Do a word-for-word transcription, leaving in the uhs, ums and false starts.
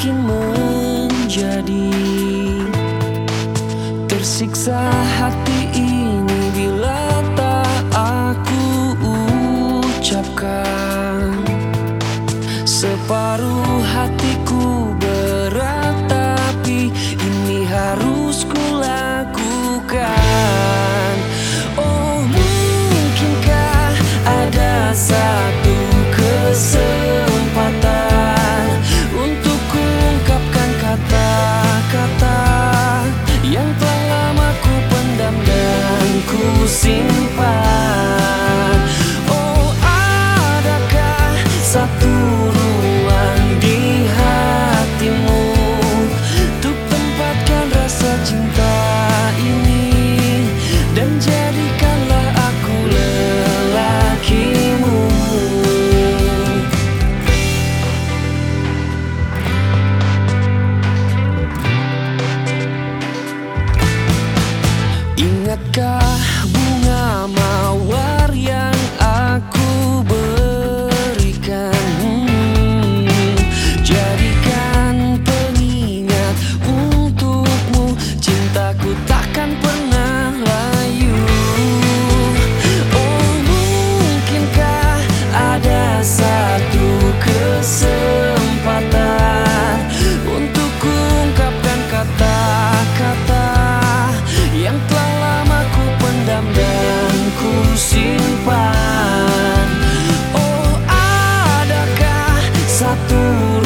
makin menjadi tersiksa hati ini bila tak aku ucapkan. Separuh hatiku berat, tapi ini harus kulakukan. Oh, mungkinkah ada satu kesempatan untuk kuungkapkan kata-kata yang telah lama ku pendam dan ku simpan. Oh, adakah satu ruang di hatimu untuk tempatkan rasa cinta ini, dan jadikanlah aku lelakimu. Ingatkah bunga mawar yang aku berikan? Hmm, jadikan pengingat untukmu, cintaku takkan pernah layu. Oh, mungkinkah ada satu kesempatan untuk kuungkapkan kata-kata yang telah lama ku pendam dan ku simpan. Oh, adakah satu